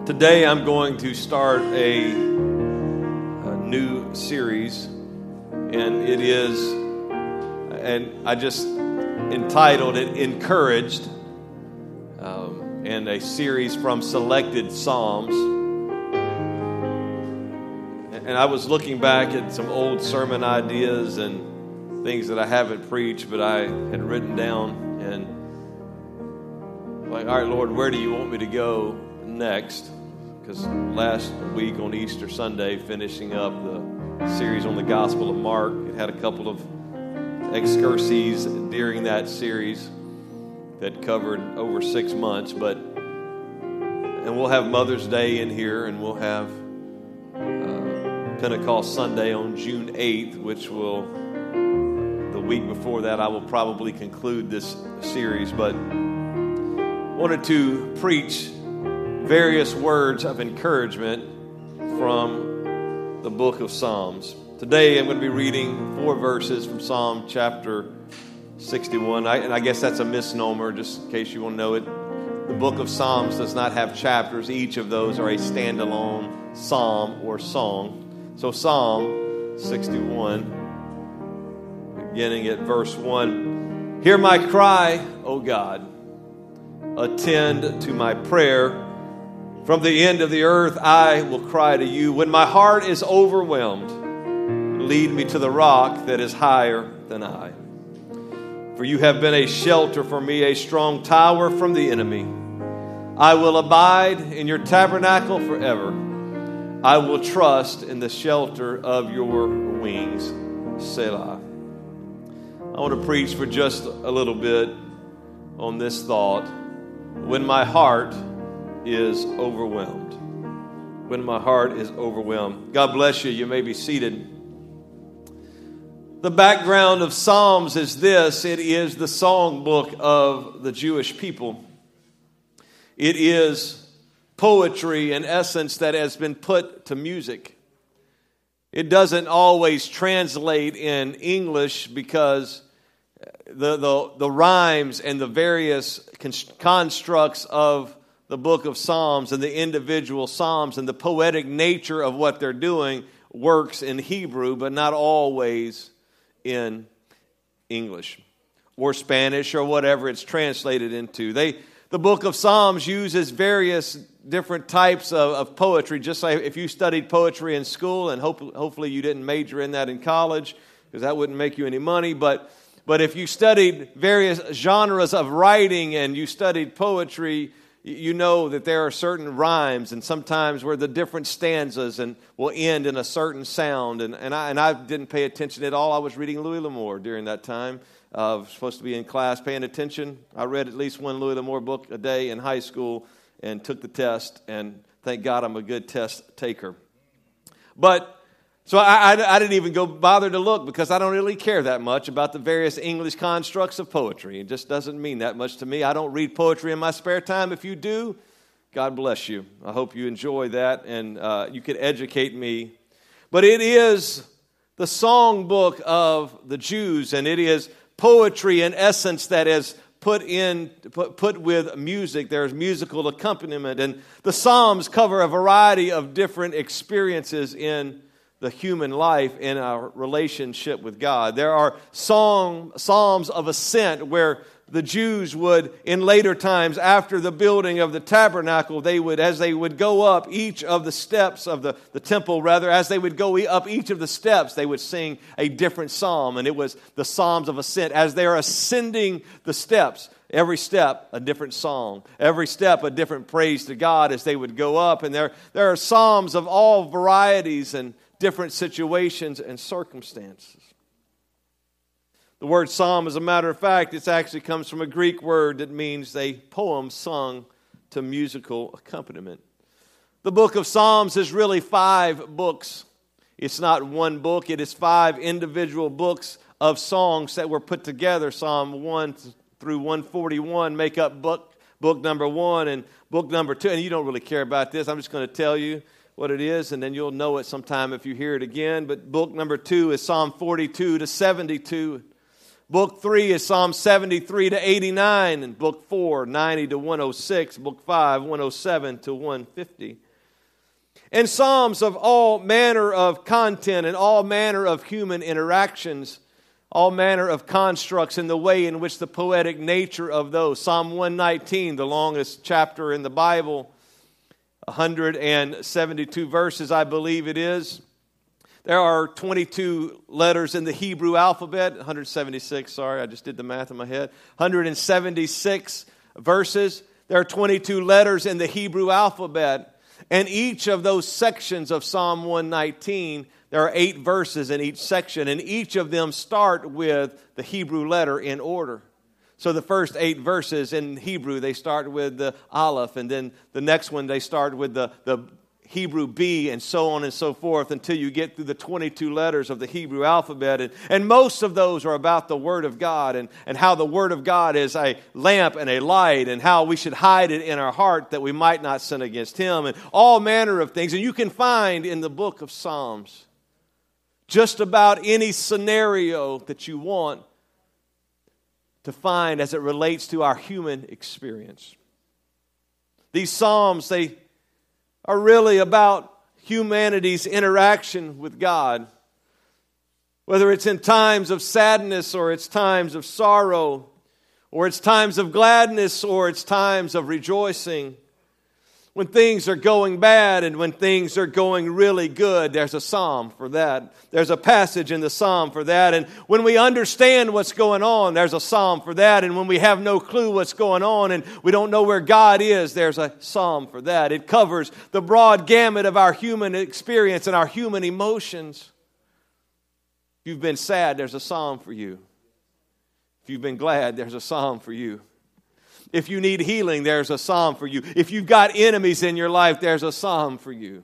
Today I'm going to start a new series, and it is, and I just entitled it Encouraged, and a series from selected Psalms. And I was looking back at some old sermon ideas and things that I haven't preached, but I had written down, and like, all right, Lord, where do you want me to go next? Because last week on Easter Sunday, finishing up the series on the Gospel of Mark, it had a couple of excursions during that series that covered over 6 months. And we'll have Mother's Day in here, and we'll have Pentecost Sunday on June 8th, which will, the week before that, I will probably conclude this series. But wanted to preach various words of encouragement from the book of Psalms. Today I'm going to be reading 4 verses from Psalm chapter 61. And I guess that's a misnomer, just in case you want to know it. The book of Psalms does not have chapters. Each of those are a standalone psalm or song. So Psalm 61, beginning at verse 1. Hear my cry, O God. Attend to my prayer. From the end of the earth I will cry to you. When my heart is overwhelmed, lead me to the rock that is higher than I. For you have been a shelter for me, a strong tower from the enemy. I will abide in your tabernacle forever. I will trust in the shelter of your wings. Selah. I want to preach for just a little bit on this thought. When my heart is overwhelmed. When my heart is overwhelmed. God bless you. You may be seated. The background of Psalms is this. It is the songbook of the Jewish people. It is poetry, in essence, that has been put to music. It doesn't always translate in English because the rhymes and the various constructs of the book of Psalms and the individual Psalms and the poetic nature of what they're doing works in Hebrew, but not always in English or Spanish or whatever it's translated into. The book of Psalms uses various different types of poetry. Just like if you studied poetry in school, and hopefully you didn't major in that in college, because that wouldn't make you any money, but if you studied various genres of writing and you studied poetry, you know that there are certain rhymes, and sometimes where the different stanzas and will end in a certain sound. And I didn't pay attention at all. I was reading Louis L'Amour during that time. I was supposed to be in class paying attention. I read at least one Louis L'Amour book a day in high school and took the test. And thank God I'm a good test taker. So I didn't even go bother to look because I don't really care that much about the various English constructs of poetry. It just doesn't mean that much to me. I don't read poetry in my spare time. If you do, God bless you. I hope you enjoy that and you can educate me. But it is the songbook of the Jews, and it is poetry in essence that is put with music. There's musical accompaniment, and the Psalms cover a variety of different experiences in the human life in our relationship with God. There are psalms of ascent where the Jews would, in later times after the building of the tabernacle, as they would go up each of the steps of the temple, as they would go up each of the steps, they would sing a different psalm, and it was the psalms of ascent. As they are ascending the steps, every step a different song, every step a different praise to God as they would go up, and there are psalms of all varieties and different situations and circumstances. The word psalm, as a matter of fact, it actually comes from a Greek word that means a poem sung to musical accompaniment. The book of Psalms is really 5 books. It's not one book. It is 5 individual books of songs that were put together. Psalm 1 through 141 make up book number 1 and book number 2. And you don't really care about this. I'm just going to tell you what it is, and then you'll know it sometime if you hear it again. But book number 2 is Psalm 42 to 72. Book 3 is Psalm 73 to 89, and Book 4, 90 to 106, Book 5, 107 to 150. And Psalms of all manner of content and all manner of human interactions, all manner of constructs in the way in which the poetic nature of those. Psalm 119, the longest chapter in the Bible, 172 verses, I believe it is. There are 22 letters in the Hebrew alphabet, 176, sorry, I just did the math in my head. 176 verses. There are 22 letters in the Hebrew alphabet. And each of those sections of Psalm 119, there are 8 verses in each section, and each of them start with the Hebrew letter in order. So the first 8 verses in Hebrew, they start with the Aleph, and then the next one, they start with the Hebrew B, and so on and so forth, until you get through the 22 letters of the Hebrew alphabet. And most of those are about the Word of God, and how the Word of God is a lamp and a light, and how we should hide it in our heart that we might not sin against Him, and all manner of things. And you can find in the book of Psalms just about any scenario that you want to find as it relates to our human experience. These Psalms, they are really about humanity's interaction with God. Whether it's in times of sadness, or it's times of sorrow, or it's times of gladness, or it's times of rejoicing. When things are going bad and when things are going really good, there's a psalm for that. There's a passage in the psalm for that. And when we understand what's going on, there's a psalm for that. And when we have no clue what's going on and we don't know where God is, there's a psalm for that. It covers the broad gamut of our human experience and our human emotions. If you've been sad, there's a psalm for you. If you've been glad, there's a psalm for you. If you need healing, there's a psalm for you. If you've got enemies in your life, there's a psalm for you.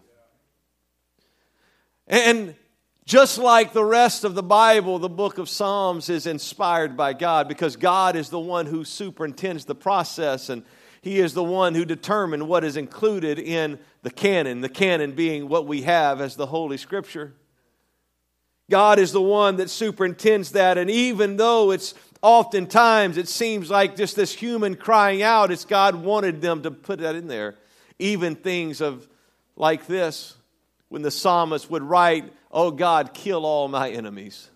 And just like the rest of the Bible, the book of Psalms is inspired by God, because God is the one who superintends the process, and He is the one who determined what is included in the canon being what we have as the Holy Scripture. God is the one that superintends that, and even though it's oftentimes it seems like just this human crying out, it's God wanted them to put that in there. Even things of like this, when the psalmist would write, "Oh God, kill all my enemies.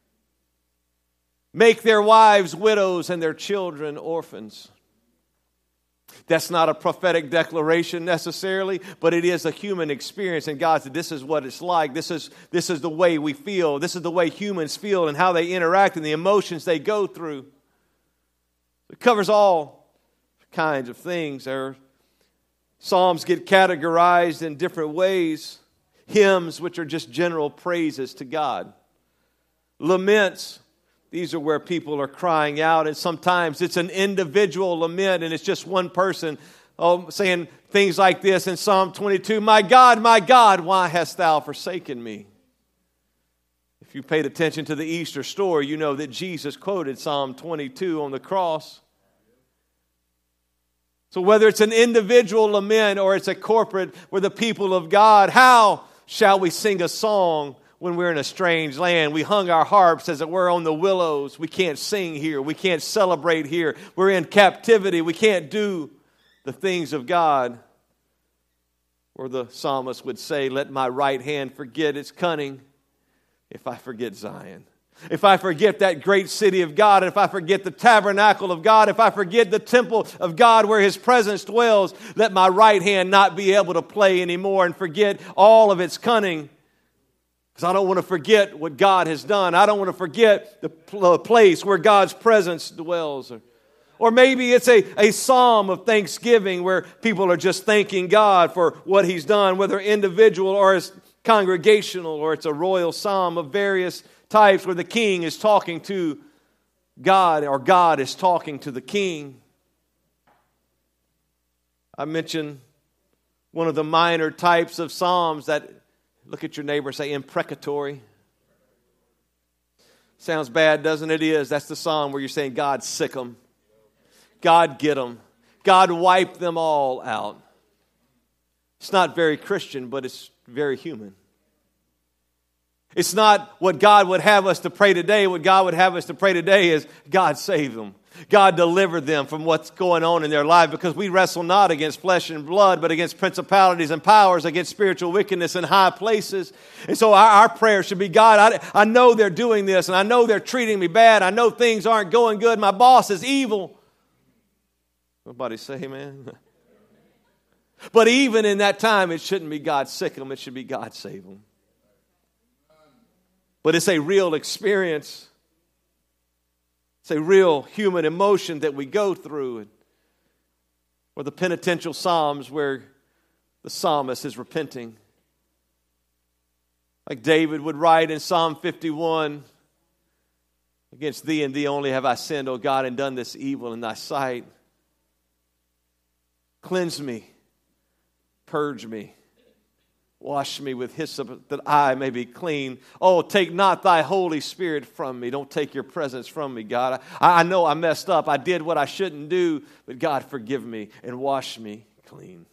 Make their wives widows and their children orphans." That's not a prophetic declaration necessarily, but it is a human experience. And God said, this is what it's like. This is the way we feel. This is the way humans feel and how they interact and the emotions they go through. It covers all kinds of things. Psalms get categorized in different ways. Hymns, which are just general praises to God. Laments. These are where people are crying out, and sometimes it's an individual lament, and it's just one person saying things like this in Psalm 22, my God, why hast thou forsaken me?" If you paid attention to the Easter story, you know that Jesus quoted Psalm 22 on the cross. So whether it's an individual lament or it's a corporate with the people of God, how shall we sing a song when we're in a strange land? We hung our harps, as it were, on the willows. We can't sing here. We can't celebrate here. We're in captivity. We can't do the things of God. Or the psalmist would say, "Let my right hand forget its cunning if I forget Zion. If I forget that great city of God, if I forget the tabernacle of God, if I forget the temple of God where His presence dwells, let my right hand not be able to play anymore and forget all of its cunning. Because I don't want to forget what God has done. I don't want to forget the place where God's presence dwells." Or maybe it's a psalm of thanksgiving where people are just thanking God for what He's done, whether individual or it's congregational, or it's a royal psalm of various types where the king is talking to God or God is talking to the king. I mentioned one of the minor types of psalms that, look at your neighbor and say, imprecatory. Sounds bad, doesn't it? It is. That's the psalm where you're saying, God, sick them. God, get them. God, wipe them all out. It's not very Christian, but it's very human. It's not what God would have us to pray today. What God would have us to pray today is, God save them. God deliver them from what's going on in their life, because we wrestle not against flesh and blood, but against principalities and powers, against spiritual wickedness in high places. And so our prayer should be, God, I know they're doing this, and I know they're treating me bad. I know things aren't going good. My boss is evil. Nobody say amen? But even in that time, it shouldn't be God sick them. It should be God save them. But it's a real experience. It's a real human emotion that we go through. Or the penitential psalms where the psalmist is repenting. Like David would write in Psalm 51, against thee and thee only have I sinned, O God, and done this evil in thy sight. Cleanse me, purge me. Wash me with hyssop that I may be clean. Oh, take not thy Holy Spirit from me. Don't take your presence from me, God. I know I messed up. I did what I shouldn't do. But God, forgive me and wash me clean.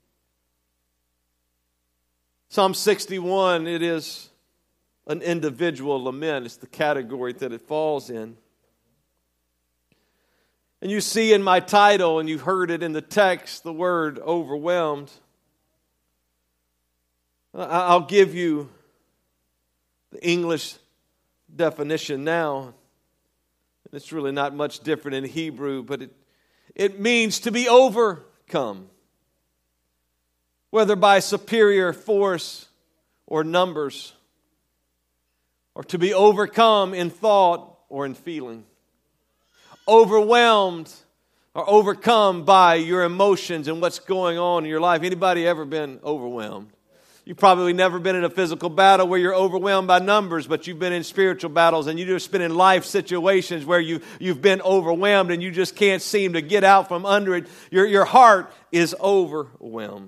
Psalm 61, it is an individual lament. It's the category that it falls in. And you see in my title, and you've heard it in the text, the word overwhelmed. I'll give you the English definition now. It's really not much different in Hebrew, but it means to be overcome, whether by superior force or numbers, or to be overcome in thought or in feeling. Overwhelmed or overcome by your emotions and what's going on in your life. Anybody ever been overwhelmed? You've probably never been in a physical battle where you're overwhelmed by numbers, but you've been in spiritual battles, and you've just been in life situations where you've been overwhelmed and you just can't seem to get out from under it. Your heart is overwhelmed.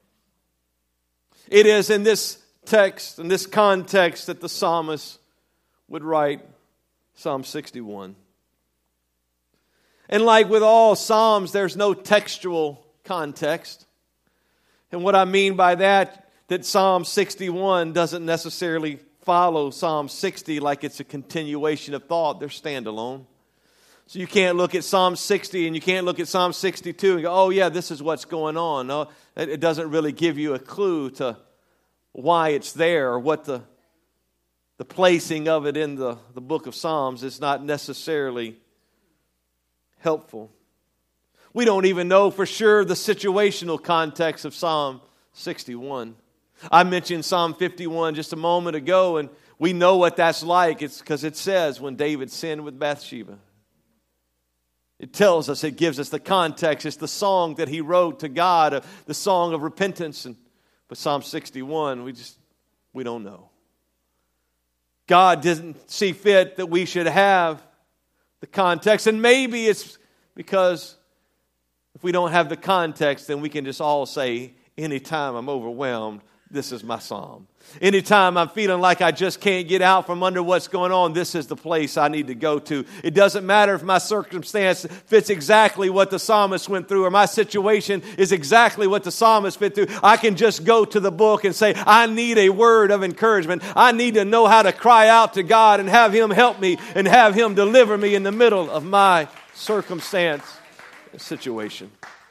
It is in this text, in this context, that the psalmist would write Psalm 61. And like with all psalms, there's no textual context. And what I mean by that Psalm 61 doesn't necessarily follow Psalm 60 like it's a continuation of thought. They're standalone. So you can't look at Psalm 60 and you can't look at Psalm 62 and go, oh yeah, this is what's going on. No, it doesn't really give you a clue to why it's there or what the placing of it in the book of Psalms is not necessarily helpful. We don't even know for sure the situational context of Psalm 61. I mentioned Psalm 51 just a moment ago, and we know what that's like. It's because it says when David sinned with Bathsheba. It tells us, it gives us the context. It's the song that he wrote to God, the song of repentance. But Psalm 61, we don't know. God didn't see fit that we should have the context. And maybe it's because if we don't have the context, then we can just all say, anytime I'm overwhelmed, this is my psalm. Anytime I'm feeling like I just can't get out from under what's going on, this is the place I need to go to. It doesn't matter if my circumstance fits exactly what the psalmist went through or my situation is exactly what the psalmist fit through. I can just go to the book and say, I need a word of encouragement. I need to know how to cry out to God and have Him help me and have Him deliver me in the middle of my circumstance and situation.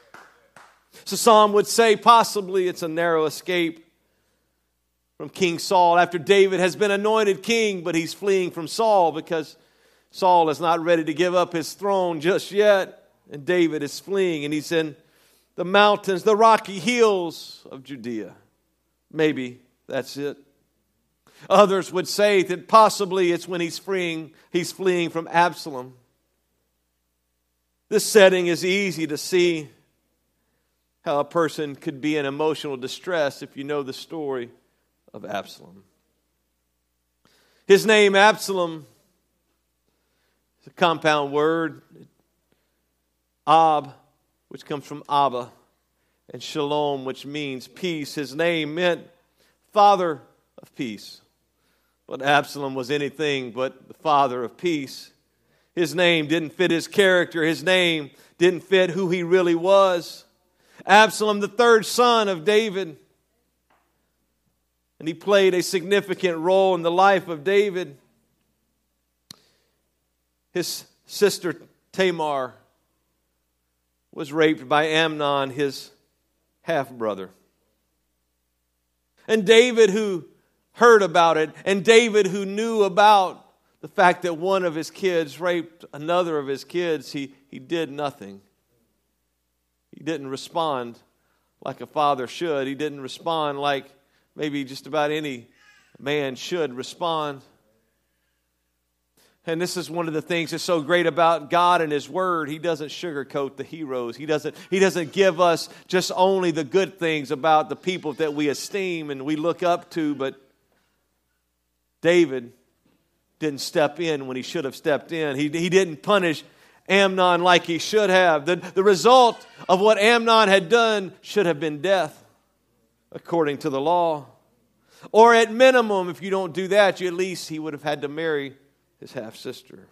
So Psalm would say possibly it's a narrow escape from King Saul after David has been anointed king, but he's fleeing from Saul because Saul is not ready to give up his throne just yet. And David is fleeing, and he's in the mountains, the rocky hills of Judea. Maybe that's it. Others would say that possibly it's when he's fleeing from Absalom. This setting is easy to see how a person could be in emotional distress if you know the story of Absalom. His name, Absalom, is a compound word. Ab, which comes from Abba, and Shalom, which means peace. His name meant father of peace. But Absalom was anything but the father of peace. His name didn't fit his character. His name didn't fit who he really was. Absalom, the third son of David. and he played a significant role in the life of David. His sister Tamar was raped by Amnon, his half-brother. And David, who heard about it, and David, who knew about the fact that one of his kids raped another of his kids, he did nothing. He didn't respond like a father should. He didn't respond like maybe just about any man should respond. And this is one of the things that's so great about God and His Word. He doesn't sugarcoat the heroes. He doesn't give us just only the good things about the people that we esteem and we look up to. But David didn't step in when he should have stepped in. He didn't punish Amnon like he should have. The result of what Amnon had done should have been death, according to the law. Or at minimum, if you don't do that, at least he would have had to marry his half-sister.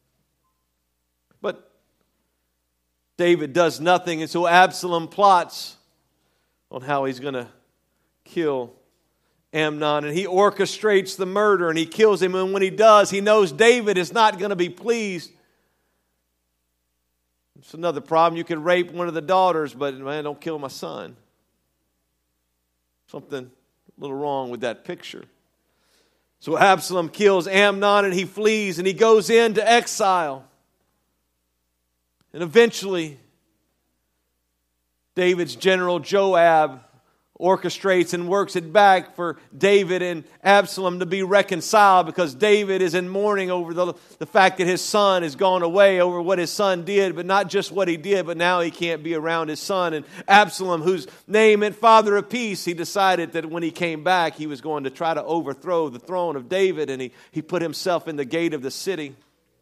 But David does nothing, and so Absalom plots on how he's going to kill Amnon, and he orchestrates the murder, and he kills him, and when he does, he knows David is not going to be pleased. It's another problem. You can rape one of the daughters, but man, don't kill my son. Something a little wrong with that picture. So Absalom kills Amnon and he flees and he goes into exile. And eventually, David's general Joab orchestrates and works it back for David and Absalom to be reconciled, because David is in mourning over the fact that his son has gone away, over what his son did, but not just what he did, but now he can't be around his son. And Absalom, whose name meant Father of Peace, he decided that when he came back, he was going to try to overthrow the throne of David, and he put himself in the gate of the city.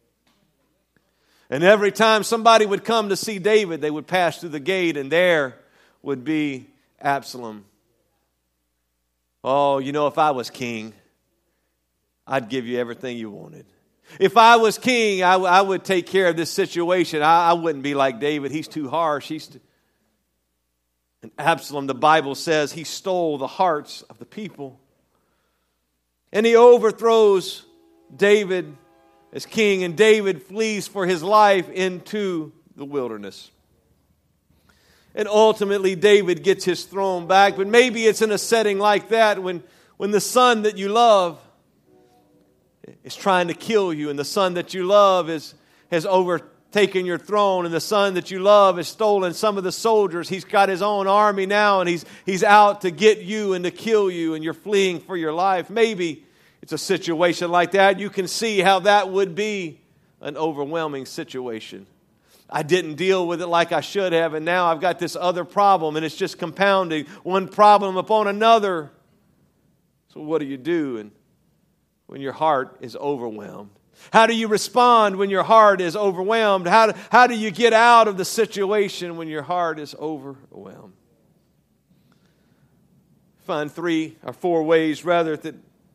And every time somebody would come to see David, they would pass through the gate, and there would be Absalom. Oh, if I was king, I'd give you everything you wanted. If I was king, I would take care of this situation. I wouldn't be like David. He's too harsh. And Absalom, the Bible says, he stole the hearts of the people. And he overthrows David as king, and David flees for his life into the wilderness. And ultimately, David gets his throne back. But maybe it's in a setting like that when the son that you love is trying to kill you, and the son that you love has overtaken your throne, and the son that you love has stolen some of the soldiers. He's got his own army now, and he's out to get you and to kill you, and you're fleeing for your life. Maybe it's a situation like that. You can see how that would be an overwhelming situation. I didn't deal with it like I should have, and now I've got this other problem, and it's just compounding one problem upon another. So what do you do when your heart is overwhelmed? How do you respond when your heart is overwhelmed? How do you get out of the situation when your heart is overwhelmed? Find 3 or 4 ways, rather, that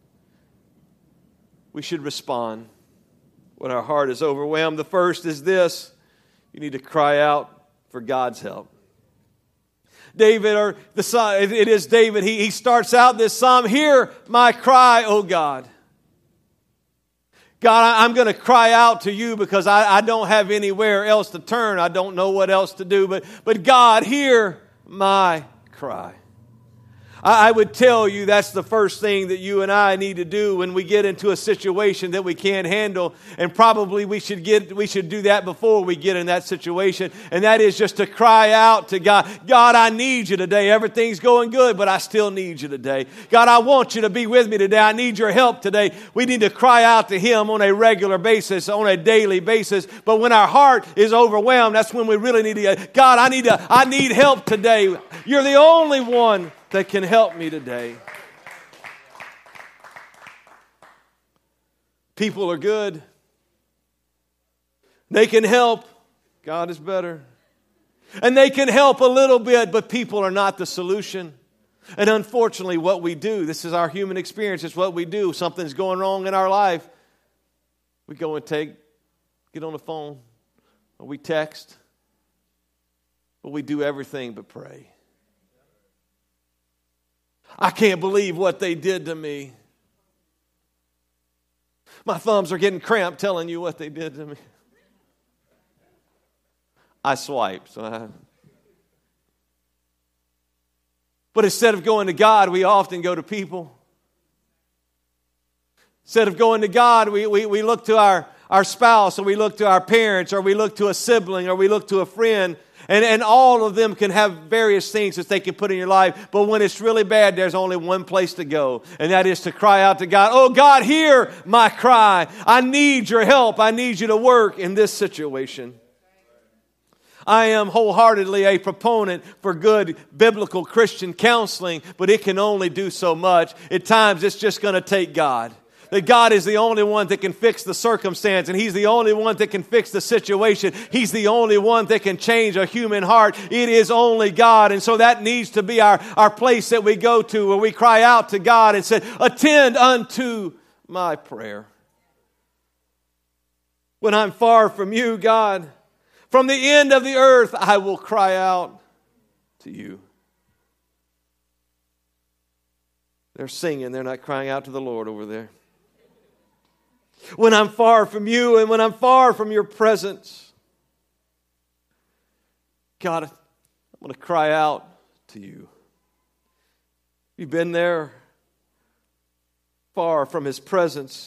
we should respond when our heart is overwhelmed. The first is this: you need to cry out for God's help. David, or the psalm, it is David, he starts out this psalm, "Hear my cry, O God." God, I'm going to cry out to you because I don't have anywhere else to turn. I don't know what else to do. But God, hear my cry. I would tell you that's the first thing that you and I need to do when we get into a situation that we can't handle. And probably we should do that before we get in that situation. And that is just to cry out to God. God, I need you today. Everything's going good, but I still need you today. God, I want you to be with me today. I need your help today. We need to cry out to Him on a regular basis, on a daily basis. But when our heart is overwhelmed, that's when we really need to, God, I need help today. You're the only one that can help me today. People are good. They can help. God is better. And they can help a little bit, but people are not the solution. And unfortunately, what we do, this is our human experience, it's what we do. Something's going wrong in our life. We go and get on the phone, or we text, but we do everything but pray. I can't believe what they did to me. My thumbs are getting cramped telling you what they did to me. I swipe. But instead of going to God, we often go to people. Instead of going to God, we look to our spouse, or we look to our parents, or we look to a sibling, or we look to a friend. And all of them can have various things that they can put in your life. But when it's really bad, there's only one place to go. And that is to cry out to God. Oh, God, hear my cry. I need your help. I need you to work in this situation. I am wholeheartedly a proponent for good biblical Christian counseling, but it can only do so much. At times, it's just going to take God. That God is the only one that can fix the circumstance, and He's the only one that can fix the situation. He's the only one that can change a human heart. It is only God. And so that needs to be our place that we go to, where we cry out to God and say, attend unto my prayer. When I'm far from you, God, from the end of the earth, I will cry out to you. They're singing. They're not crying out to the Lord over there. When I'm far from you and when I'm far from your presence, God, I'm going to cry out to you. You've been there, far from His presence,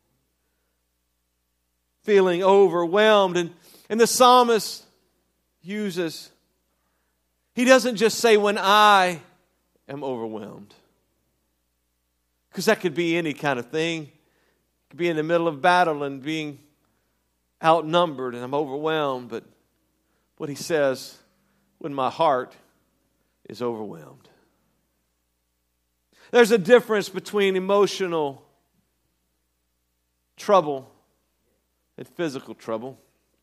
feeling overwhelmed. And the psalmist uses, he doesn't just say, when I am overwhelmed. Because that could be any kind of thing. Be in the middle of battle and being outnumbered and I'm overwhelmed. But what he says, when my heart is overwhelmed. There's a difference between emotional trouble and physical trouble.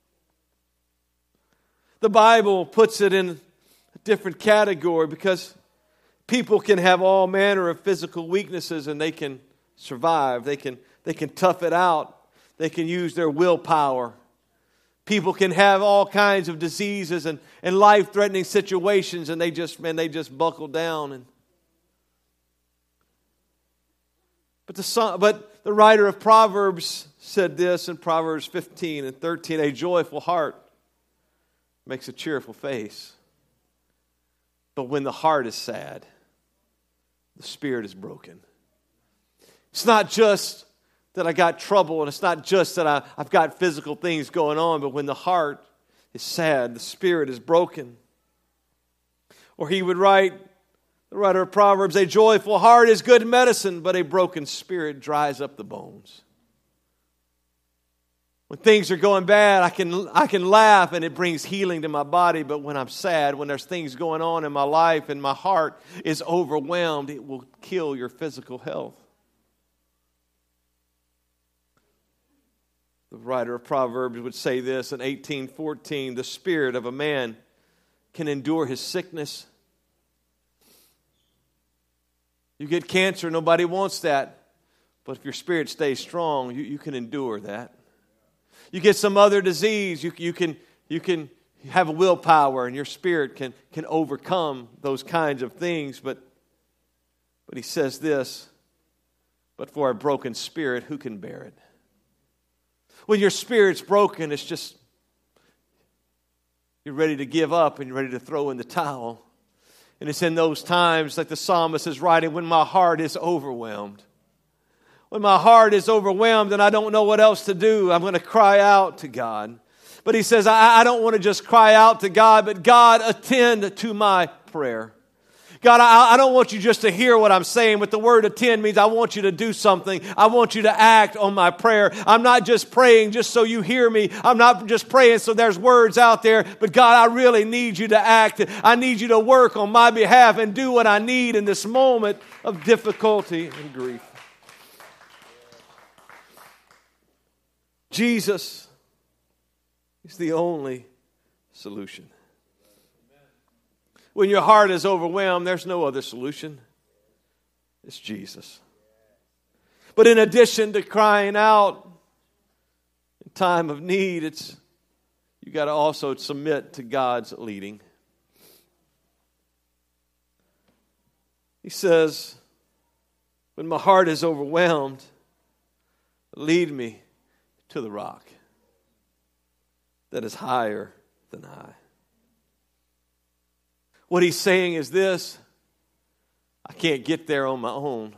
The Bible puts it in a different category because people can have all manner of physical weaknesses and they can survive. They can tough it out. They can use their willpower. People can have all kinds of diseases and life-threatening situations, and they just buckle down. But the writer of Proverbs said this in Proverbs 15 and 13, a joyful heart makes a cheerful face. But when the heart is sad, the spirit is broken. It's not just that I got trouble, and it's not just that I've got physical things going on, but when the heart is sad, the spirit is broken. Or he would write, the writer of Proverbs, a joyful heart is good medicine, but a broken spirit dries up the bones. When things are going bad, I can laugh and it brings healing to my body, but when I'm sad, when there's things going on in my life and my heart is overwhelmed, it will kill your physical health. The writer of Proverbs would say this in 18:14, the spirit of a man can endure his sickness. You get cancer, nobody wants that. But if your spirit stays strong, you can endure that. You get some other disease, you can have a willpower and your spirit can overcome those kinds of things. But he says this, but for a broken spirit, who can bear it? When your spirit's broken, it's just, you're ready to give up and you're ready to throw in the towel. And it's in those times, like the psalmist is writing, when my heart is overwhelmed. When my heart is overwhelmed and I don't know what else to do, I'm going to cry out to God. But he says, I don't want to just cry out to God, but God, attend to my prayer. God, I don't want you just to hear what I'm saying, but the word attend means I want you to do something. I want you to act on my prayer. I'm not just praying just so you hear me. I'm not just praying so there's words out there, but God, I really need you to act. I need you to work on my behalf and do what I need in this moment of difficulty and grief. Jesus is the only solution. When your heart is overwhelmed, there's no other solution. It's Jesus. But in addition to crying out in time of need, you got to also submit to God's leading. He says, when my heart is overwhelmed, lead me to the rock that is higher than I. What he's saying is this: I can't get there on my own.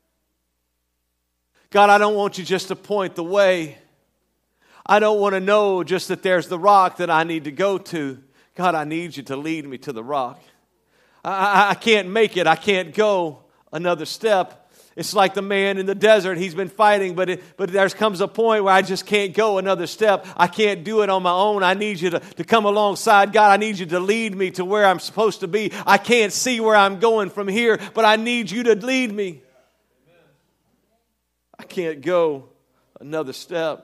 God, I don't want you just to point the way. I don't want to know just that there's the rock that I need to go to. God, I need you to lead me to the rock. I can't make it. I can't go another step. It's like the man in the desert. He's been fighting, but there comes a point where I just can't go another step. I can't do it on my own. I need you to come alongside. God, I need you to lead me to where I'm supposed to be. I can't see where I'm going from here, but I need you to lead me. I can't go another step.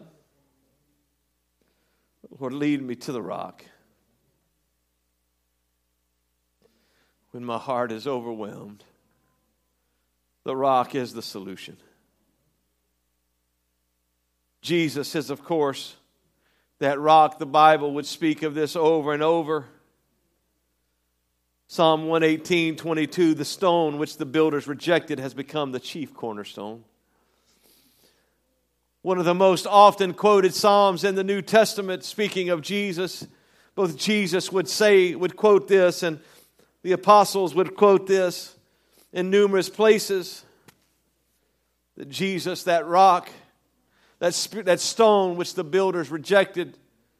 Lord, lead me to the rock. When my heart is overwhelmed, the rock is the solution. Jesus is, of course, that rock. The Bible would speak of this over and over. Psalm 118:22, the stone which the builders rejected has become the chief cornerstone. One of the most often quoted Psalms in the New Testament, speaking of Jesus. Both Jesus would quote this, and the apostles would quote this in numerous places. That Jesus, that rock, that stone which the builders rejected,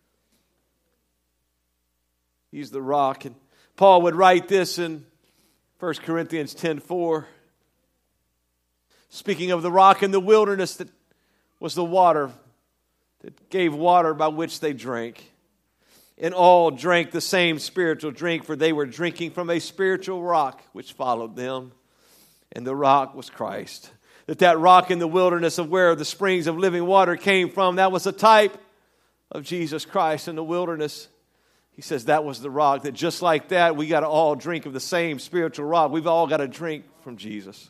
he's the rock. And Paul would write this in 1 Corinthians 10:4. Speaking of the rock in the wilderness that was the water, that gave water by which they drank. And all drank the same spiritual drink, for they were drinking from a spiritual rock which followed them. And the rock was Christ. That rock in the wilderness of where the springs of living water came from, that was a type of Jesus Christ in the wilderness. He says that was the rock. That just like that, we got to all drink of the same spiritual rock. We've all got to drink from Jesus.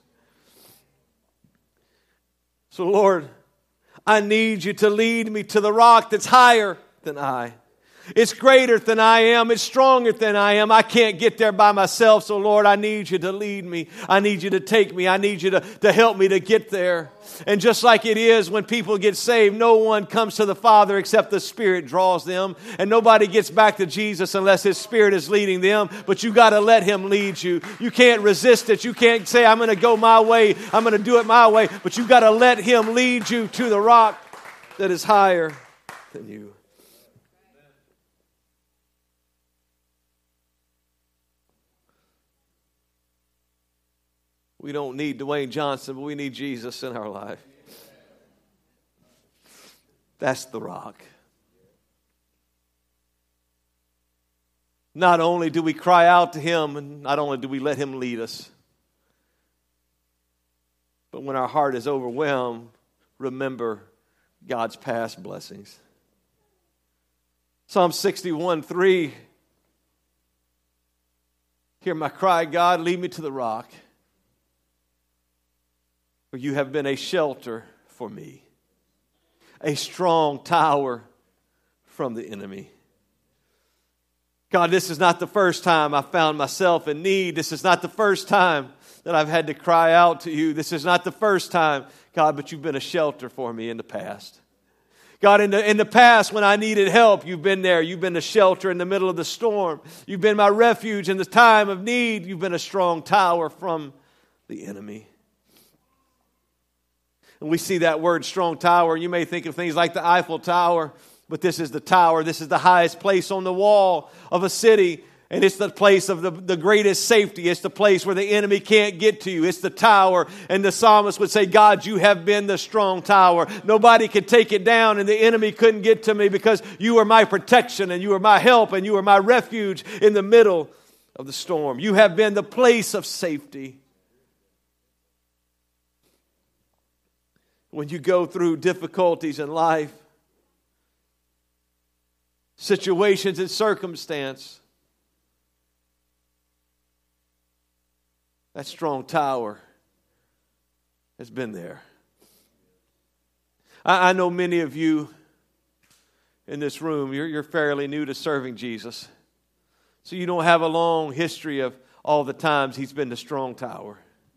So Lord, I need you to lead me to the rock that's higher than I. It's greater than I am. It's stronger than I am. I can't get there by myself. So Lord, I need you to lead me. I need you to take me. I need you to help me to get there. And just like it is when people get saved, no one comes to the Father except the Spirit draws them. And nobody gets back to Jesus unless His Spirit is leading them. But you got to let Him lead you. You can't resist it. You can't say, I'm going to go my way. I'm going to do it my way. But you got to let Him lead you to the rock that is higher than you. We don't need Dwayne Johnson, but we need Jesus in our life. That's the rock. Not only do we cry out to Him, and not only do we let Him lead us, but when our heart is overwhelmed, remember God's past blessings. Psalm 61:3. Hear my cry, God, lead me to the rock. For you have been a shelter for me, a strong tower from the enemy. God, this is not the first time I found myself in need. This is not the first time that I've had to cry out to you. This is not the first time, God, but you've been a shelter for me in the past. God, in the past when I needed help, you've been there. You've been a shelter in the middle of the storm. You've been my refuge in the time of need. You've been a strong tower from the enemy. And we see that word strong tower. You may think of things like the Eiffel Tower, but this is the tower. This is the highest place on the wall of a city. And it's the place of the greatest safety. It's the place where the enemy can't get to you. It's the tower. And the psalmist would say, God, you have been the strong tower. Nobody could take it down, and the enemy couldn't get to me because you are my protection, and you are my help, and you are my refuge in the middle of the storm. You have been the place of safety. When you go through difficulties in life, situations and circumstance, that strong tower has been there. I know many of you in this room, you're fairly new to serving Jesus. So you don't have a long history of all the times He's been the strong tower.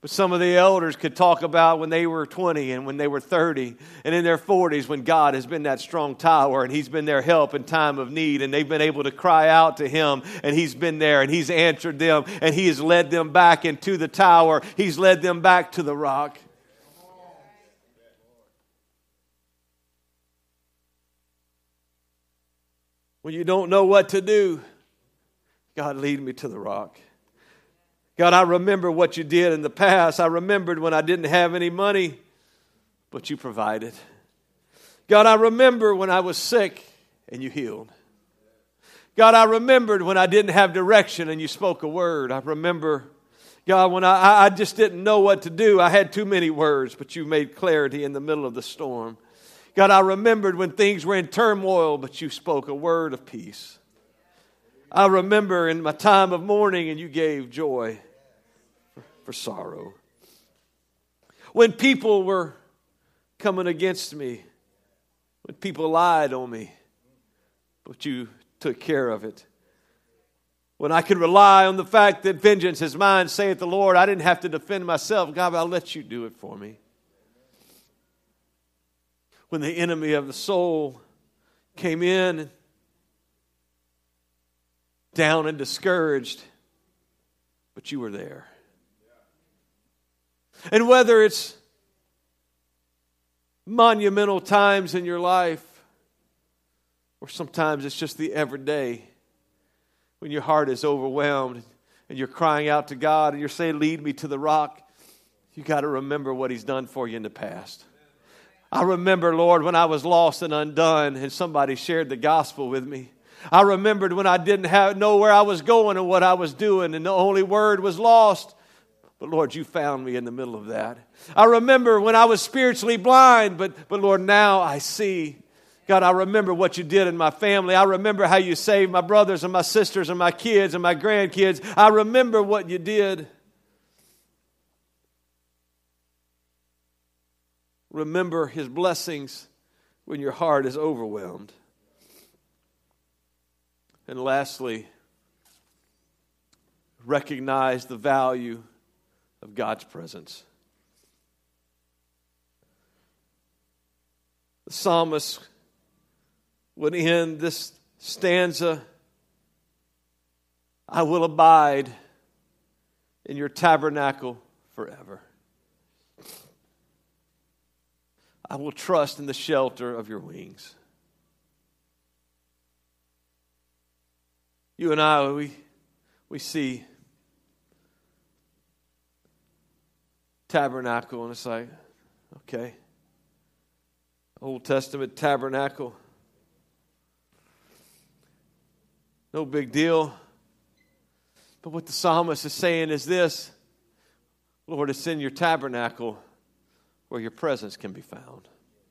But some of the elders could talk about when they were 20 and when they were 30 and in their 40s when God has been that strong tower and He's been their help in time of need, and they've been able to cry out to Him, and He's been there and He's answered them, and He has led them back into the tower. He's led them back to the rock. When you don't know what to do, God, lead me to the rock. God, I remember what you did in the past. I remembered when I didn't have any money, but you provided. God, I remember when I was sick and you healed. God, I remembered when I didn't have direction and you spoke a word. I remember, God, when I just didn't know what to do. I had too many words, but you made clarity in the middle of the storm. God, I remembered when things were in turmoil, but you spoke a word of peace. I remember in my time of mourning and you gave joy for sorrow. When people were coming against me, when people lied on me, but you took care of it. When I could rely on the fact that vengeance is mine, saith the Lord, I didn't have to defend myself. God, I'll let you do it for me. When the enemy of the soul came in, down and discouraged, but you were there. And whether it's monumental times in your life, or sometimes it's just the everyday, when your heart is overwhelmed and you're crying out to God and you're saying, lead me to the rock, you got to remember what He's done for you in the past. I remember, Lord, when I was lost and undone and somebody shared the gospel with me. I remembered when I didn't know where I was going and what I was doing, and the only word was lost. But Lord, you found me in the middle of that. I remember when I was spiritually blind, but Lord, now I see. God, I remember what you did in my family. I remember how you saved my brothers and my sisters and my kids and my grandkids. I remember what you did. Remember His blessings when your heart is overwhelmed. And lastly, recognize the value of God's presence. The psalmist would end this stanza, I will abide in your tabernacle forever. I will trust in the shelter of your wings. You and I, we see tabernacle, and it's like, okay, Old Testament tabernacle, no big deal. But what the psalmist is saying is this, Lord, it's in your tabernacle where your presence can be found.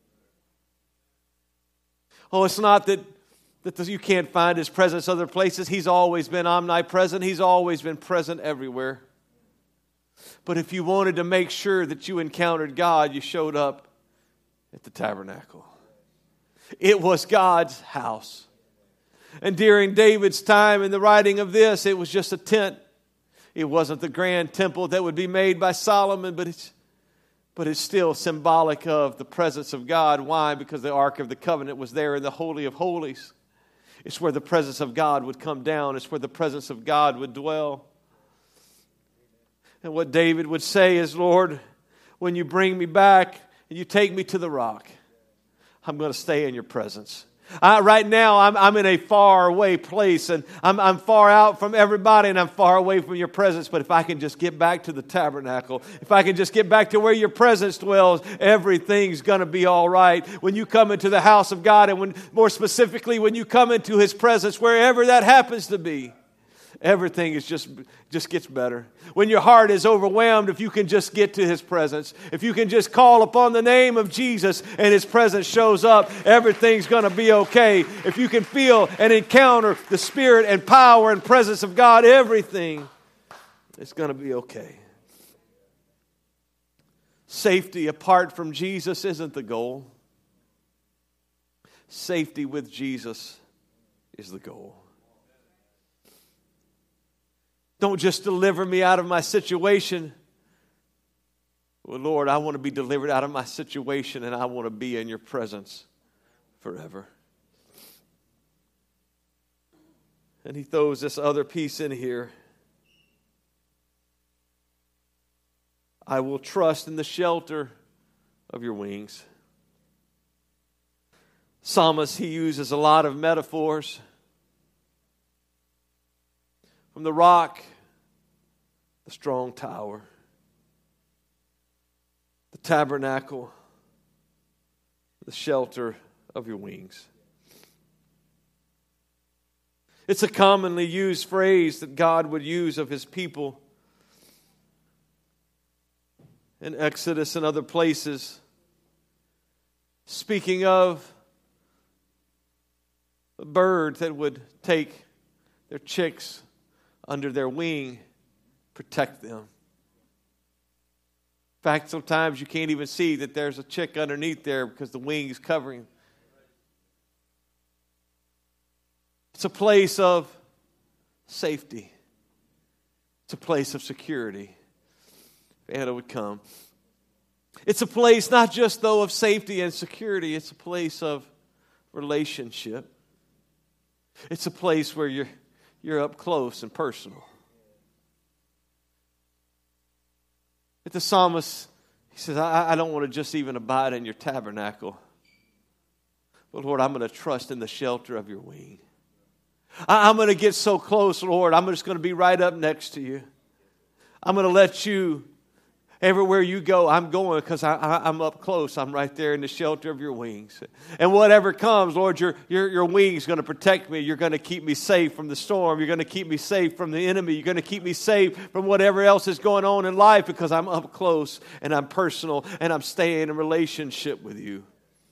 Oh, it's not that you can't find His presence other places. He's always been omnipresent. He's always been present everywhere. But if you wanted to make sure that you encountered God, you showed up at the tabernacle. It was God's house. And during David's time in the writing of this, it was just a tent. It wasn't the grand temple that would be made by Solomon, but it's still symbolic of the presence of God. Why? Because the Ark of the Covenant was there in the Holy of Holies. It's where the presence of God would come down. It's where the presence of God would dwell. And what David would say is, Lord, when you bring me back and you take me to the rock, I'm going to stay in your presence. Right now, I'm in a far away place, and I'm far out from everybody, and I'm far away from your presence. But if I can just get back to the tabernacle, if I can just get back to where your presence dwells, everything's going to be all right. When you come into the house of God, and more specifically, when you come into His presence, wherever that happens to be, everything is just gets better. When your heart is overwhelmed, if you can just get to His presence, if you can just call upon the name of Jesus and His presence shows up, everything's going to be okay. If you can feel and encounter the Spirit and power and presence of God, everything is going to be okay. Safety apart from Jesus isn't the goal. Safety with Jesus is the goal. Don't just deliver me out of my situation, Well, Lord, I want to be delivered out of my situation, and I want to be in your presence forever. And he throws this other piece in here. I will trust in the shelter of your wings. Psalmist, he uses a lot of metaphors. From the rock, the strong tower, the tabernacle, the shelter of your wings. It's a commonly used phrase that God would use of his people in Exodus and other places, speaking of a bird that would take their chicks under their wing, protect them. In fact, sometimes you can't even see that there's a chick underneath there because the wing is covering. It's a place of safety. It's a place of security. If Anna would come. It's a place not just, though, of safety and security. It's a place of relationship. It's a place where you're up close and personal. But the psalmist, he says, I don't want to just even abide in your tabernacle. But Lord, I'm going to trust in the shelter of your wing. I'm going to get so close, Lord. I'm just going to be right up next to you. I'm going to let you, everywhere you go, I'm going because I'm up close. I'm right there in the shelter of your wings. And whatever comes, Lord, your wings going to protect me. You're going to keep me safe from the storm. You're going to keep me safe from the enemy. You're going to keep me safe from whatever else is going on in life because I'm up close and I'm personal and I'm staying in relationship with you.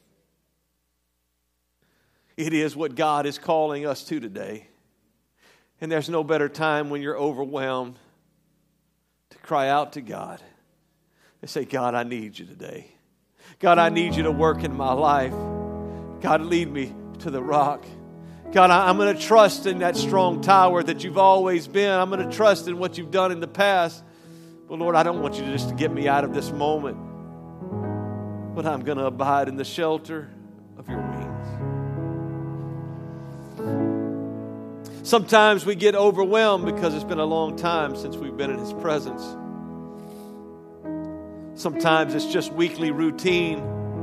It is what God is calling us to today. And there's no better time when you're overwhelmed to cry out to God and say, God, I need you today. God, I need you to work in my life. God, lead me to the rock. God, I'm going to trust in that strong tower that you've always been. I'm going to trust in what you've done in the past. But Lord, I don't want you just to get me out of this moment. But I'm going to abide in the shelter of your wings. Sometimes we get overwhelmed because it's been a long time since we've been in his presence. Sometimes it's just weekly routine.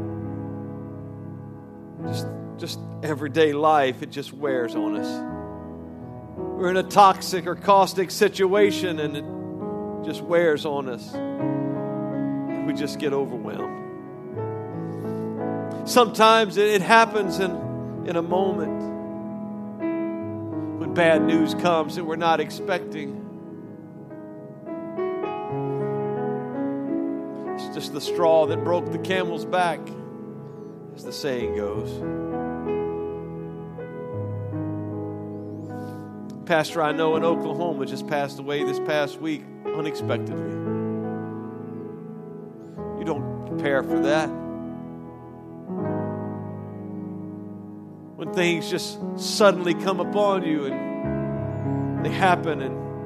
Just everyday life, it just wears on us. We're in a toxic or caustic situation and it just wears on us. And we just get overwhelmed. Sometimes it happens in a moment. When bad news comes that we're not expecting. It's just the straw that broke the camel's back, as the saying goes. Pastor I know in Oklahoma just passed away this past week unexpectedly. You don't prepare for that. When things just suddenly come upon you and they happen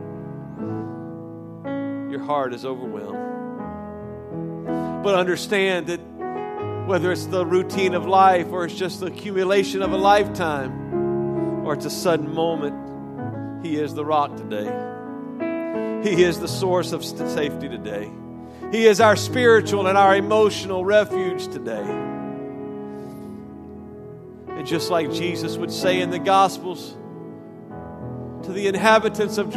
and your heart is overwhelmed. But understand that whether it's the routine of life or it's just the accumulation of a lifetime or it's a sudden moment, He is the rock today. He is the source of safety today. He is our spiritual and our emotional refuge today. And just like Jesus would say in the Gospels to the inhabitants of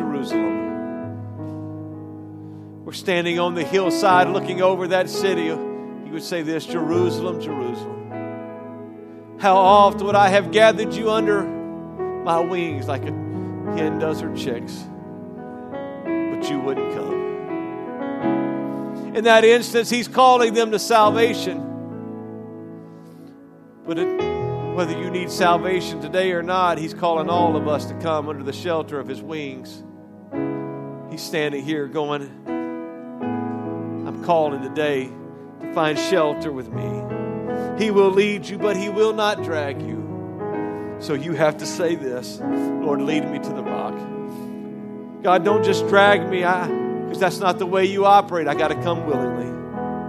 Jerusalem, we're standing on the hillside looking over that city. He would say this, Jerusalem, Jerusalem, how oft would I have gathered you under my wings like a hen does her chicks, but you wouldn't come. In that instance, He's calling them to salvation. But whether you need salvation today or not, He's calling all of us to come under the shelter of His wings. He's standing here going, I'm calling today to find shelter with me. He will lead you, but He will not drag you. So you have to say this, Lord, lead me to the rock. God, don't just drag me, because that's not the way you operate. I got to come willingly.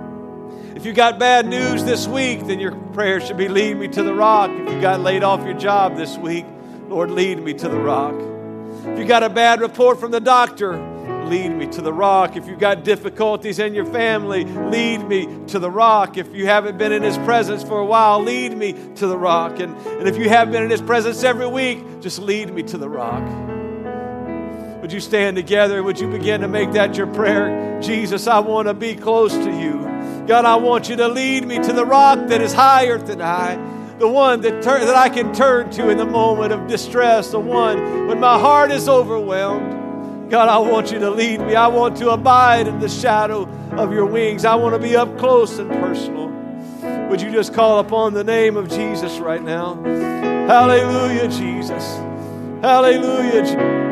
If you got bad news this week, then your prayer should be, lead me to the rock. If you got laid off your job this week, Lord, lead me to the rock. If you got a bad report from the doctor, lead me to the rock. If you got difficulties in your family, lead me to the rock. If you haven't been in His presence for a while, lead me to the rock. And if you have been in His presence every week, just lead me to the rock. Would you stand together? Would you begin to make that your prayer? Jesus, I want to be close to you. God, I want you to lead me to the rock that is higher than I. The one that I can turn to in the moment of distress. The one when my heart is overwhelmed. God, I want you to lead me. I want to abide in the shadow of your wings. I want to be up close and personal. Would you just call upon the name of Jesus right now? Hallelujah, Jesus. Hallelujah, Jesus.